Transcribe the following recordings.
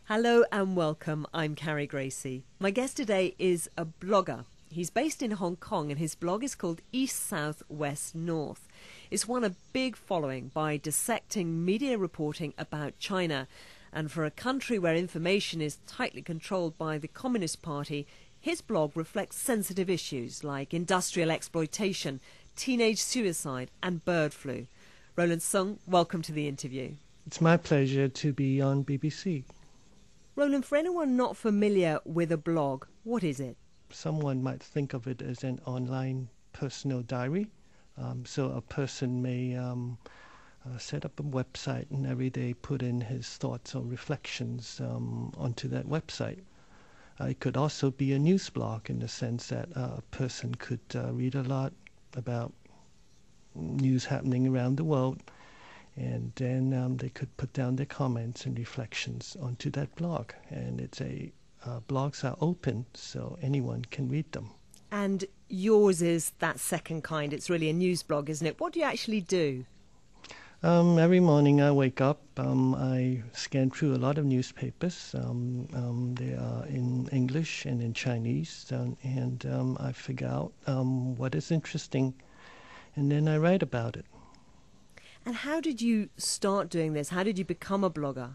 Hello and welcome. I'm Carrie Gracie. My guest today is a blogger. He's based in Hong Kong and his blog is called East, South, West, North. It's won a big following by dissecting media reporting about China. And for a country where information is tightly controlled by the Communist Party, his blog reflects sensitive issues like industrial exploitation, teenage suicide and bird flu. Roland Sung, welcome to the interview. It's my pleasure to be on BBC. Roland, for anyone not familiar with a blog, what is it? Someone might think of it as an online personal diary. So a person may set up a website and every day put in his thoughts or reflections onto that website. It could also be a news blog in the sense that a person could read a lot about news happening around the world, and then they could put down their comments and reflections onto that blog. And blogs are open, so anyone can read them. And yours is that second kind. It's really a news blog, isn't it? What do you actually do? Every morning I wake up, I scan through a lot of newspapers. They are in English and in Chinese, and I figure out what is interesting, and then I write about it. And how did you start doing this? How did you become a blogger?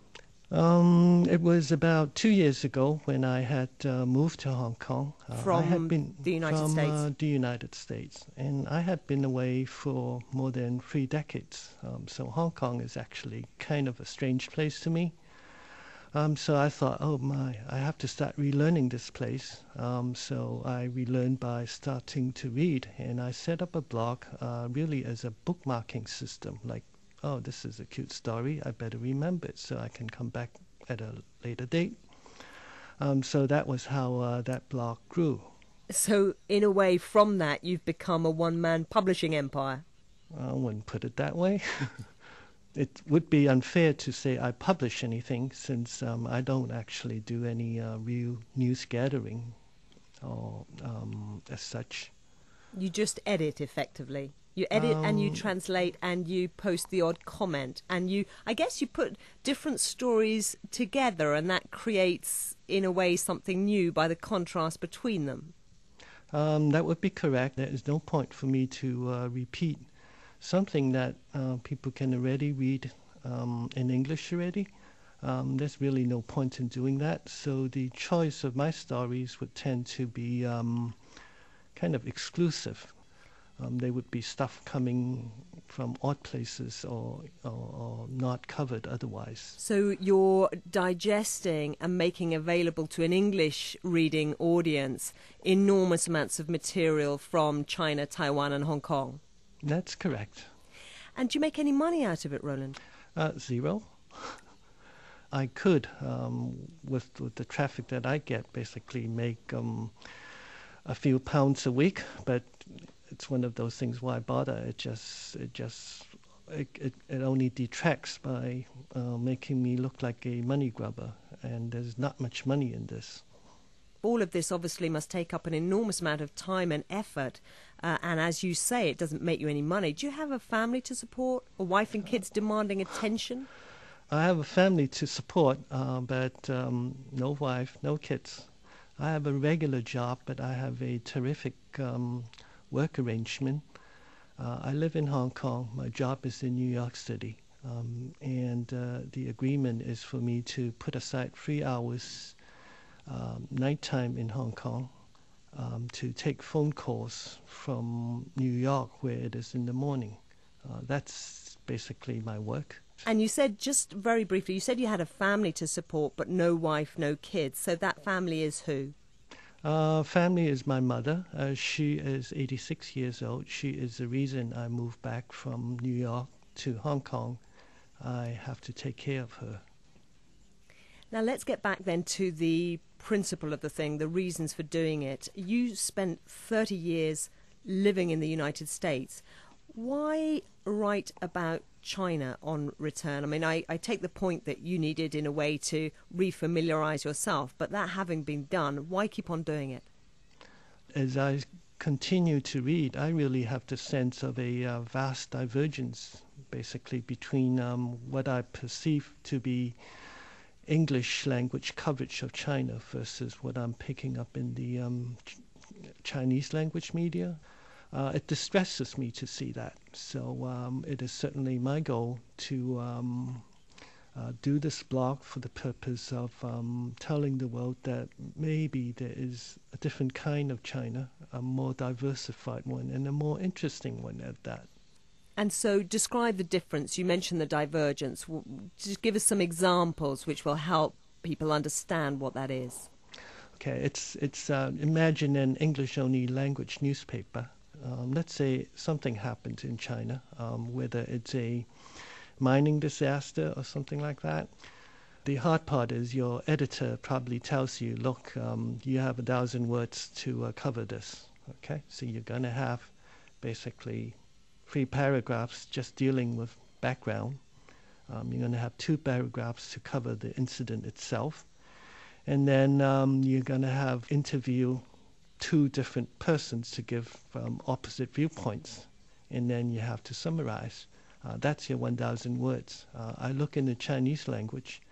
It was about 2 years ago when I had moved to Hong Kong. From the United States? The United States. And I had been away for more than 3 decades. So Hong Kong is actually kind of a strange place to me. So I thought, oh my, I have to start relearning this place. So I relearned by starting to read. And I set up a blog really as a bookmarking system, like, oh, this is a cute story, I better remember it so I can come back at a later date. So that was how that blog grew. So in a way, from that, you've become a one-man publishing empire. I wouldn't put it that way. It would be unfair to say I publish anything since I don't actually do any real news gathering or as such. You just edit effectively. You edit and you translate and you post the odd comment and I guess you put different stories together and that creates, in a way, something new by the contrast between them. That would be correct. There is no point for me to repeat something that people can already read in English already. There's really no point in doing that. So the choice of my stories would tend to be kind of exclusive. They would be stuff coming from odd places or not covered otherwise. So you're digesting and making available to an English reading audience enormous amounts of material from China, Taiwan and Hong Kong? That's correct. And do you make any money out of it, Roland? Zero. I could, with the traffic that I get, basically make a few pounds a week, but it's one of those things, why bother? It only detracts by making me look like a money grubber, and there's not much money in this. All of this obviously must take up an enormous amount of time and effort, and as you say, it doesn't make you any money. Do you have a family to support, a wife and kids demanding attention? I have a family to support, but no wife, no kids. I have a regular job, but I have a terrific work arrangement. I live in Hong Kong. My job is in New York City. And the agreement is for me to put aside 3 hours nighttime in Hong Kong to take phone calls from New York where it is in the morning. That's basically my work. And you said, just very briefly, you said you had a family to support but no wife, no kids. So that family is who? Family is my mother. She is 86 years old. She is the reason I moved back from New York to Hong Kong. I have to take care of her. Now let's get back then to the principle of the thing, the reasons for doing it. You spent 30 years living in the United States. Why write about China on return? I mean, I take the point that you needed, in a way, to refamiliarize yourself, but that having been done, why keep on doing it? As I continue to read, I really have the sense of a vast divergence, basically, between what I perceive to be English language coverage of China versus what I'm picking up in the Chinese language media. It distresses me to see that. So it is certainly my goal to do this blog for the purpose of telling the world that maybe there is a different kind of China, a more diversified one and a more interesting one at that. And so describe the difference. You mentioned the divergence. Just give us some examples which will help people understand what that is. Okay, it's imagine an English-only language newspaper. Let's say something happened in China, whether it's a mining disaster or something like that. The hard part is your editor probably tells you, look, you have 1,000 words to cover this. Okay, so you're going to have basically 3 paragraphs just dealing with background. You're going to have 2 paragraphs to cover the incident itself. And then you're going to have interview 2 different persons to give opposite viewpoints. And then you have to summarize. That's your 1,000 words. I look in the Chinese language.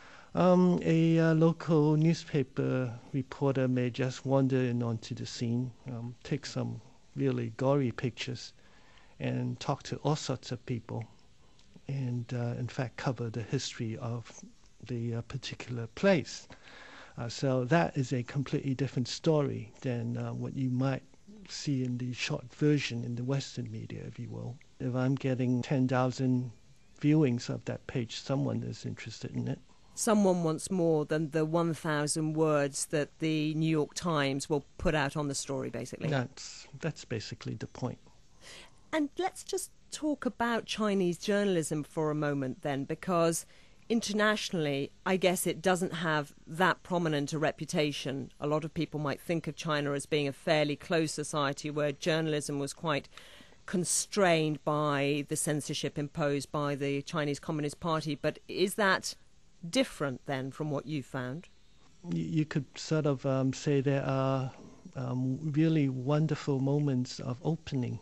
A local newspaper reporter may just wander in onto the scene, take some really gory pictures, and talk to all sorts of people, and in fact cover the history of the particular place. So that is a completely different story than what you might see in the short version in the Western media, if you will. If I'm getting 10,000 viewings of that page, someone is interested in it. Someone wants more than the 1,000 words that the New York Times will put out on the story, basically. That's basically the point. And let's just talk about Chinese journalism for a moment then, because internationally, I guess it doesn't have that prominent a reputation. A lot of people might think of China as being a fairly closed society where journalism was quite constrained by the censorship imposed by the Chinese Communist Party. But is that different then from what you found? You could sort of say there are really wonderful moments of opening.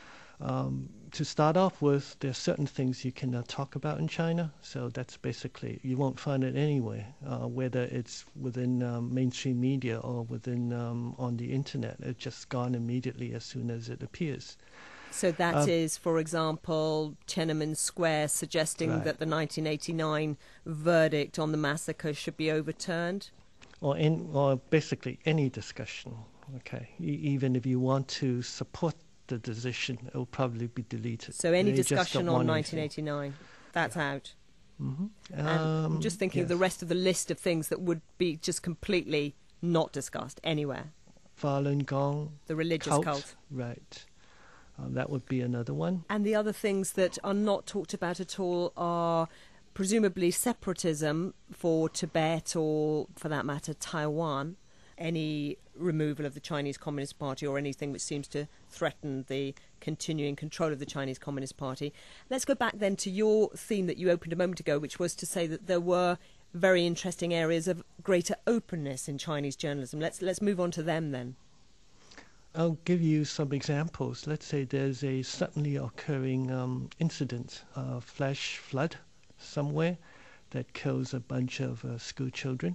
To start off with, there are certain things you cannot talk about in China, so that's basically, you won't find it anywhere, whether it's within mainstream media or within on the internet. It's just gone immediately as soon as it appears. So that is, for example, Tiananmen Square suggesting that the 1989 verdict on the massacre should be overturned? Or basically any discussion, okay? Even if you want to support the decision, it will probably be deleted. So any discussion on 1989, that's out. Mm-hmm. And I'm just thinking of the rest of the list of things that would be just completely not discussed anywhere. Falun Gong, the religious cult. Right. That would be another one. And the other things that are not talked about at all are presumably separatism for Tibet or, for that matter, Taiwan. Any removal of the Chinese Communist Party or anything which seems to threaten the continuing control of the Chinese Communist Party. Let's go back then to your theme that you opened a moment ago, which was to say that there were very interesting areas of greater openness in Chinese journalism. Let's move on to them then. I'll give you some examples. Let's say there's a suddenly occurring incident, flash flood somewhere that kills a bunch of school children.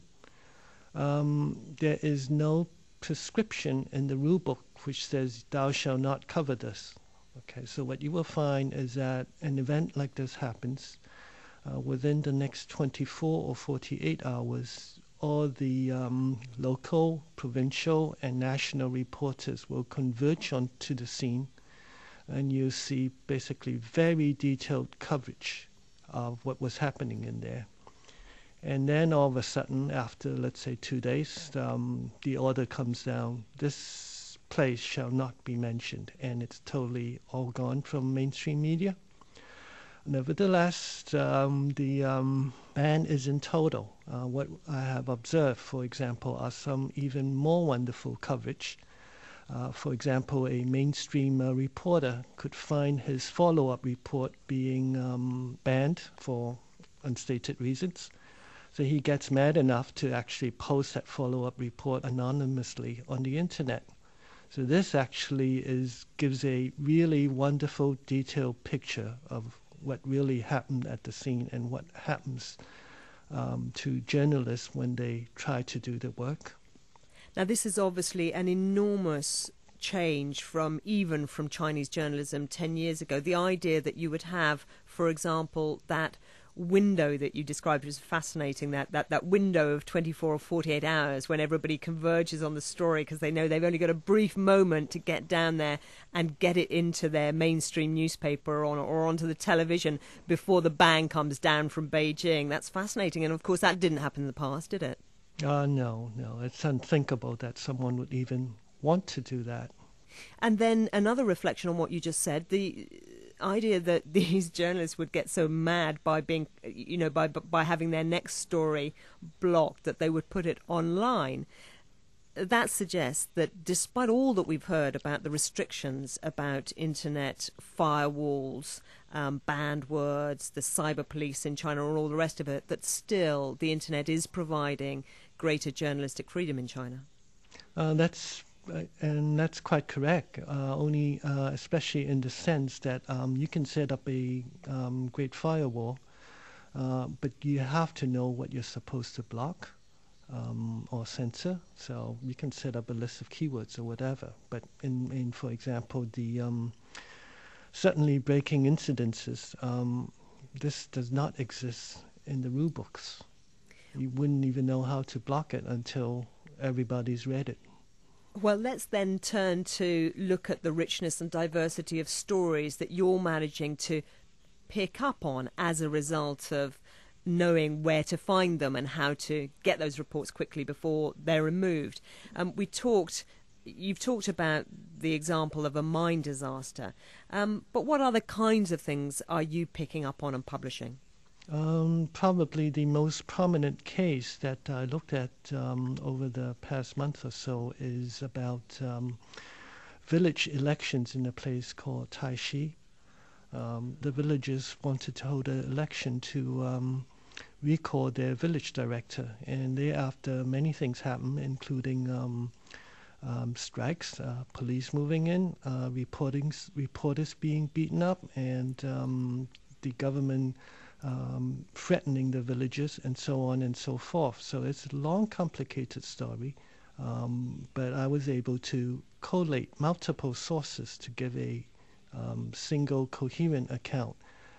There is no prescription in the rule book which says thou shalt not cover this. Okay, so what you will find is that an event like this happens within the next 24 or 48 hours. All the local, provincial, and national reporters will converge onto the scene, and you see basically very detailed coverage of what was happening in there. And then all of a sudden, after, let's say, 2 days, the order comes down, this place shall not be mentioned, and it's totally all gone from mainstream media. Nevertheless, the ban is in total. What I have observed, for example, are some even more wonderful coverage. For example, a mainstream reporter could find his follow-up report being banned for unstated reasons. So he gets mad enough to actually post that follow-up report anonymously on the internet. So this actually gives a really wonderful, detailed picture of what really happened at the scene and what happens to journalists when they try to do the work. Now, this is obviously an enormous change from Chinese journalism 10 years ago. The idea that you would have, for example, that window that you described was fascinating, that window of 24 or 48 hours when everybody converges on the story because they know they've only got a brief moment to get down there and get it into their mainstream newspaper or onto the television before the bang comes down from Beijing. That's fascinating, and of course that didn't happen in the past, did it? No, it's unthinkable that someone would even want to do that. And then another reflection on what you just said, the idea that these journalists would get so mad by being, by having their next story blocked that they would put it online. That suggests that despite all that we've heard about the restrictions about internet, firewalls, banned words, the cyber police in China and all the rest of it, that still the internet is providing greater journalistic freedom in China. That's quite correct. Only, especially in the sense that you can set up a great firewall, but you have to know what you're supposed to block or censor. So you can set up a list of keywords or whatever. But in for example, the certainly breaking incidences, this does not exist in the rule books. You wouldn't even know how to block it until everybody's read it. Well, let's then turn to look at the richness and diversity of stories that you're managing to pick up on as a result of knowing where to find them and how to get those reports quickly before they're removed. You've talked about the example of a mine disaster, but what other kinds of things are you picking up on and publishing? Probably the most prominent case that I looked at over the past month or so is about village elections in a place called Taishi. The villagers wanted to hold an election to recall their village director, and thereafter many things happened, including strikes, police moving in, reporters being beaten up, and the government threatening the villagers, and so on and so forth. So it's a long, complicated story, but I was able to collate multiple sources to give a single, coherent account.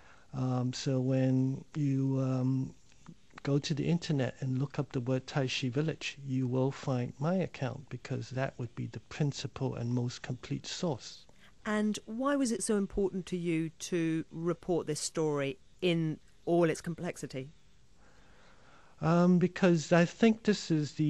So when you go to the internet and look up the word Taishi village, you will find my account, because that would be the principal and most complete source. And why was it so important to you to report this story in all its complexity? Because I think this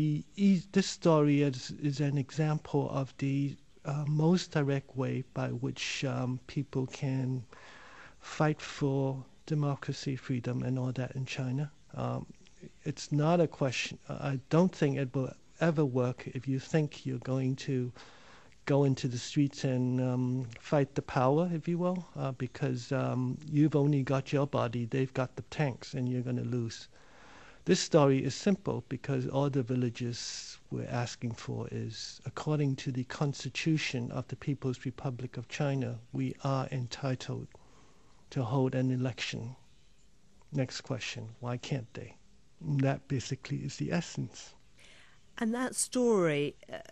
story is an example of the most direct way by which people can fight for democracy, freedom, and all that in China. It's not a question. I don't think it will ever work if you think you're going to go into the streets and fight the power, if you will, because you've only got your body, they've got the tanks, and you're going to lose. This story is simple because all the villagers were asking for is, according to the Constitution of the People's Republic of China, we are entitled to hold an election. Next question, why can't they? That basically is the essence. And that story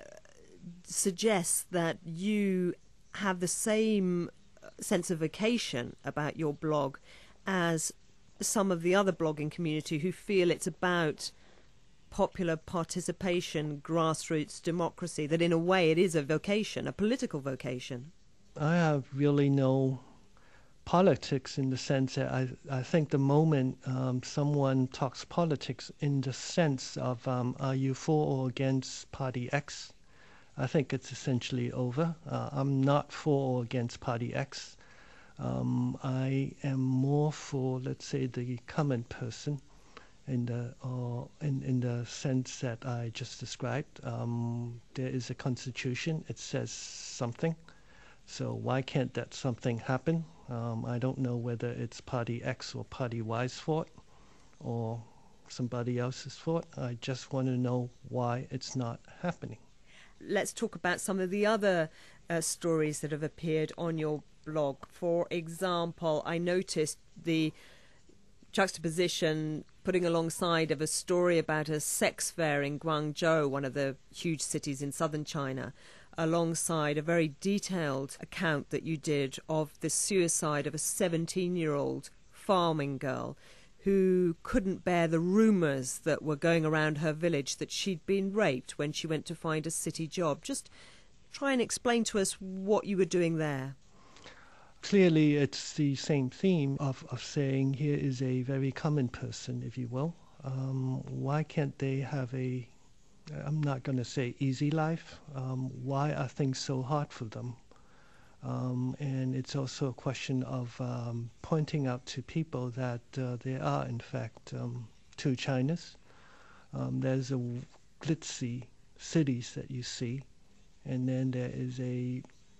suggests that you have the same sense of vocation about your blog as some of the other blogging community who feel it's about popular participation, grassroots democracy, that in a way it is a vocation, a political vocation. I have really no politics in the sense that I think the moment someone talks politics in the sense of are you for or against party X, I think it's essentially over. I'm not for or against Party X. I am more for, let's say, the common person, in the sense that I just described. There is a constitution; it says something. So why can't that something happen? I don't know whether it's Party X or Party Y's fault, or somebody else's fault. I just want to know why it's not happening. Let's talk about some of the other stories that have appeared on your blog. For example, I noticed the juxtaposition putting alongside of a story about a sex fair in Guangzhou, one of the huge cities in southern China, alongside a very detailed account that you did of the suicide of a 17-year-old farming girl who couldn't bear the rumours that were going around her village that she'd been raped when she went to find a city job. Just try and explain to us what you were doing there. Clearly, it's the same theme of saying here is a very common person, if you will. Why can't they have a, I'm not going to say easy life, why are things so hard for them? And it's also a question of pointing out to people that there are, in fact, two Chinas. There's a glitzy cities that you see, and then there is a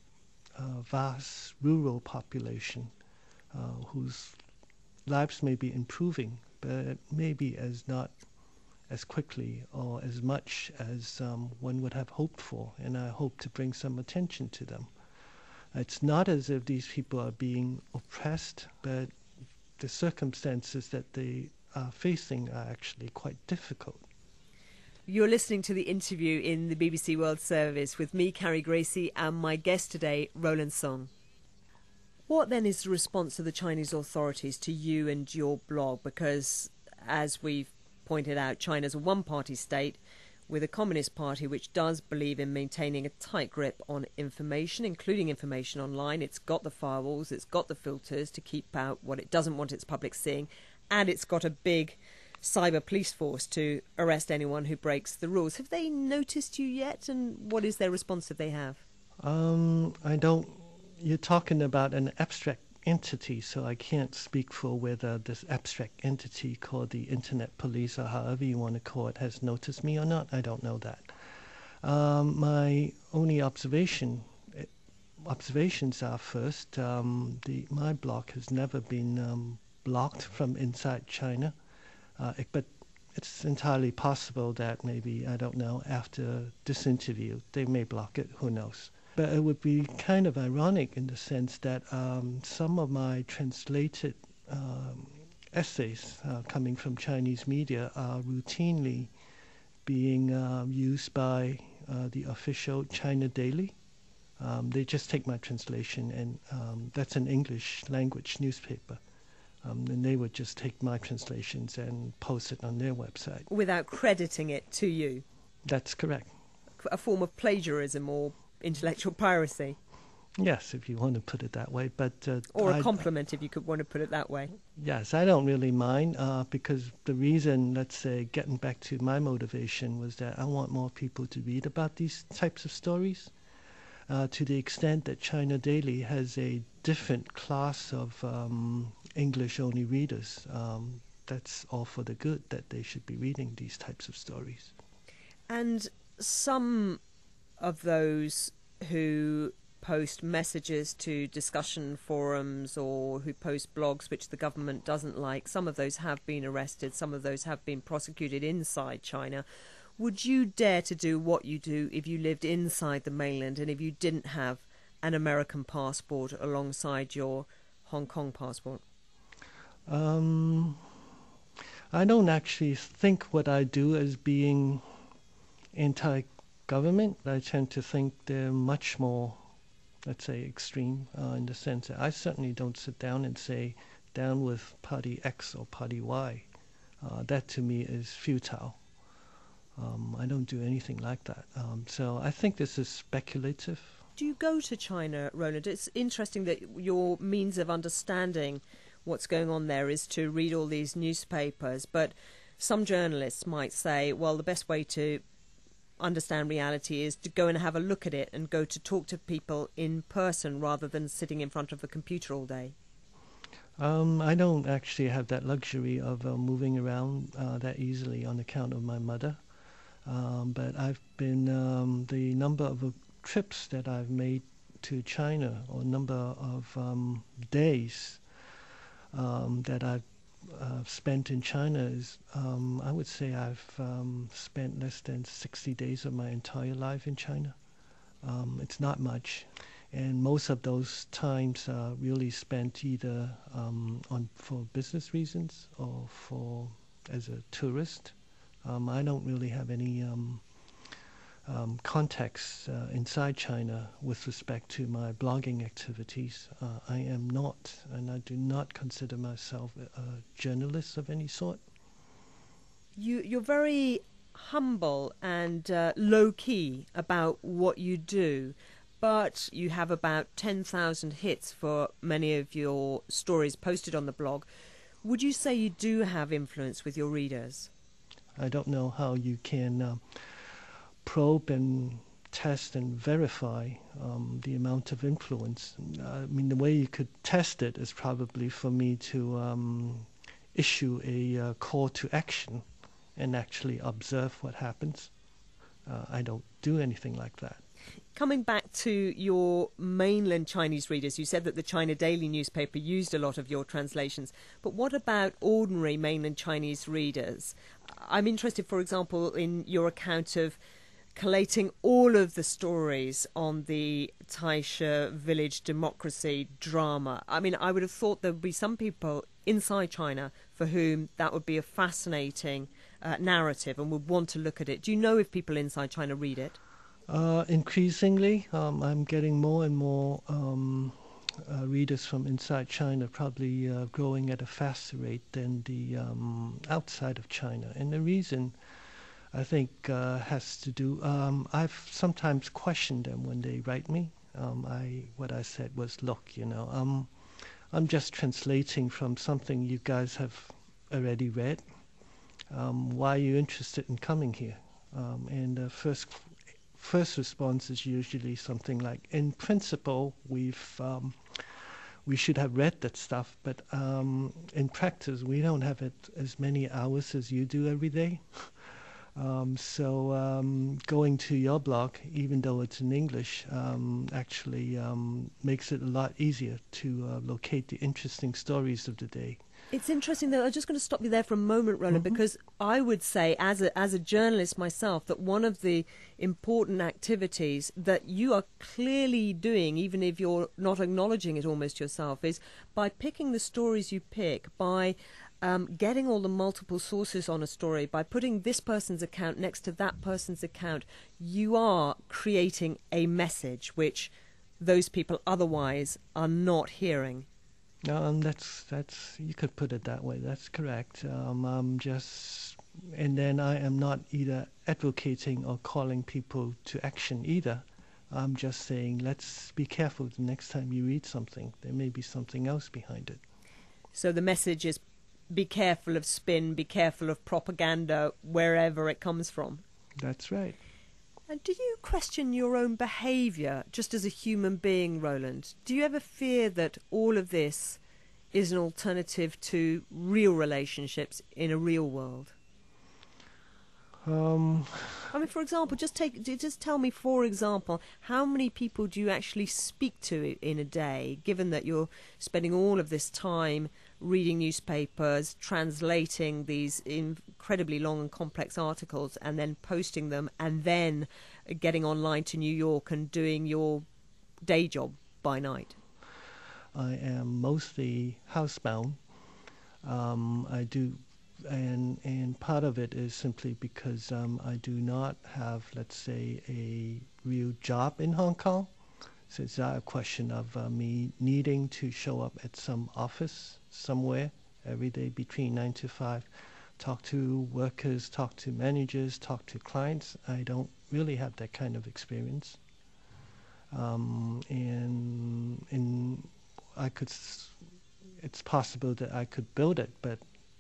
vast rural population whose lives may be improving, but maybe as not as quickly or as much as one would have hoped for, and I hope to bring some attention to them. It's not as if these people are being oppressed, but the circumstances that they are facing are actually quite difficult. You're listening to the interview in the BBC World Service with me, Carrie Gracie, and my guest today, Roland Song. What then is the response of the Chinese authorities to you and your blog? Because, as we've pointed out, China's a one-party state with a Communist Party which does believe in maintaining a tight grip on information, including information online. It's got the firewalls, it's got the filters to keep out what it doesn't want its public seeing, and it's got a big cyber police force to arrest anyone who breaks the rules. Have they noticed you yet, and what is their response if they have? I don't. You're talking about an abstract entity, so I can't speak for whether this abstract entity called the Internet Police, or however you want to call it, has noticed me or not. I don't know that. My only observations are first, my blog has never been blocked from inside China. But it's entirely possible that maybe, I don't know, after this interview, they may block it, who knows. But it would be kind of ironic in the sense that some of my translated essays coming from Chinese media are routinely being used by the official China Daily. They just take my translation, and that's an English language newspaper. And they would just take my translations and post it on their website. Without crediting it to you? That's correct. A form of plagiarism or intellectual piracy? Yes, if you want to put it that way. But or a compliment, if you could want to put it that way. Yes, I don't really mind because the reason, let's say, getting back to my motivation was that I want more people to read about these types of stories. To the extent that China Daily has a different class of English-only readers, that's all for the good, that they should be reading these types of stories. And some of those who post messages to discussion forums or who post blogs which the government doesn't like, some of those have been arrested, some of those have been prosecuted inside China. Would you dare to do what you do if you lived inside the mainland and if you didn't have an American passport alongside your Hong Kong passport? I don't actually think what I do as being anti-government. I tend to think they're much more, let's say, extreme in the sense that I certainly don't sit down and say, down with Party X or Party Y. That to me is futile. I don't do anything like that. So I think this is speculative. Do you go to China, Roland? It's interesting that your means of understanding what's going on there is to read all these newspapers, but some journalists might say, well, the best way to understand reality is to go and have a look at it and go to talk to people in person rather than sitting in front of a computer all day. I don't actually have that luxury of moving around that easily on account of my mother. But I've been, the number of trips that I've made to China, or number of days that I've spent in China is, I would say I've spent less than 60 days of my entire life in China. It's not much. And most of those times are really spent either for business reasons or for as a tourist. I don't really have any contacts inside China with respect to my blogging activities. I am not, and I do not consider myself a journalist of any sort. You're very humble and low-key about what you do, but you have about 10,000 hits for many of your stories posted on the blog. Would you say you do have influence with your readers? I don't know how you can probe and test and verify the amount of influence. I mean, the way you could test it is probably for me to issue a call to action and actually observe what happens. I don't do anything like that. Coming back to your mainland Chinese readers, you said that the China Daily newspaper used a lot of your translations. But what about ordinary mainland Chinese readers? I'm interested, for example, in your account of collating all of the stories on the Taisha village democracy drama. I mean, I would have thought there would be some people inside China for whom that would be a fascinating narrative and would want to look at it. Do you know if people inside China read it? Increasingly, I'm getting more and more readers from inside China, probably growing at a faster rate than the outside of China. And the reason, I think, has to do, I've sometimes questioned them when they write me. What I said was, look, I'm just translating from something you guys have already read. Why are you interested in coming here? And the first response is usually something like, in principle, we should have read that stuff, but in practice, we don't have it as many hours as you do every day. So going to your blog, even though it's in English, actually makes it a lot easier to locate the interesting stories of the day. It's interesting, though. I'm just going to stop you there for a moment, Roland, because I would say, as a journalist myself, that one of the important activities that you are clearly doing, even if you're not acknowledging it almost yourself, is by picking the stories you pick, by getting all the multiple sources on a story, by putting this person's account next to that person's account, you are creating a message which those people otherwise are not hearing. That's you could put it that way. That's correct. And then I am not either advocating or calling people to action either. I'm just saying, let's be careful the next time you read something. There may be something else behind it. So the message is, be careful of spin, be careful of propaganda, wherever it comes from. That's right. And do you question your own behaviour just as a human being, Roland? Do you ever fear that all of this is an alternative to real relationships in a real world? I mean, for example, just tell me, for example, how many people do you actually speak to in a day, given that you're spending all of this time reading newspapers, translating these incredibly long and complex articles, and then posting them, and then getting online to New York and doing your day job by night? I am mostly housebound. I do, and part of it is simply because I do not have, let's say, a real job in Hong Kong. So it's not a question of me needing to show up at some office somewhere every day between 9 to 5, talk to workers, talk to managers, talk to clients. I don't really have that kind of experience. And I could, it's possible that I could build it, but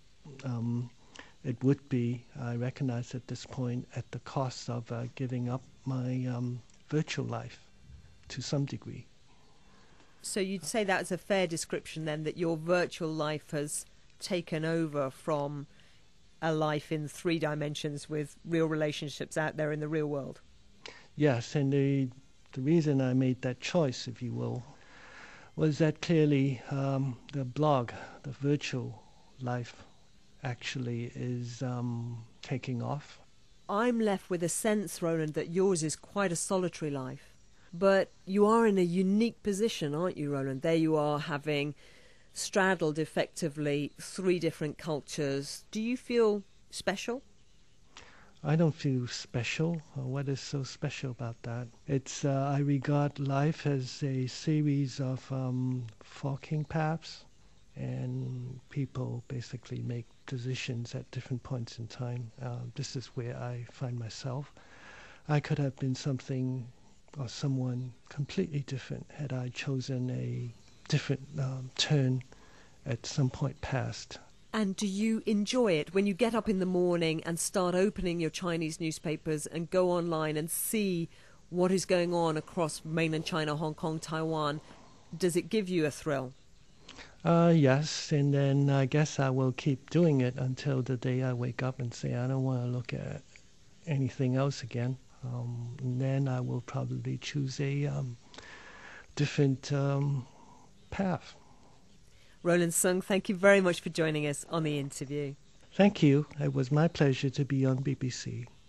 it would be, I recognize at this point, at the cost of giving up my virtual life to some degree. So you'd say that is a fair description then, that your virtual life has taken over from a life in 3 dimensions with real relationships out there in the real world? Yes, and the reason I made that choice, if you will, was that clearly the blog, the virtual life, actually is taking off. I'm left with a sense, Roland, that yours is quite a solitary life. But you are in a unique position, aren't you, Roland? There you are, having straddled effectively three different cultures. Do you feel special? I don't feel special. What is so special about that? I regard life as a series of forking paths, and people basically make decisions at different points in time. This is where I find myself. I could have been something or someone completely different had I chosen a different turn at some point past. And do you enjoy it when you get up in the morning and start opening your Chinese newspapers and go online and see what is going on across mainland China, Hong Kong, Taiwan? Does it give you a thrill? Yes, and then I guess I will keep doing it until the day I wake up and say I don't want to look at anything else again. And then I will probably choose a different path. Roland Sung, thank you very much for joining us on The Interview. Thank you. It was my pleasure to be on BBC.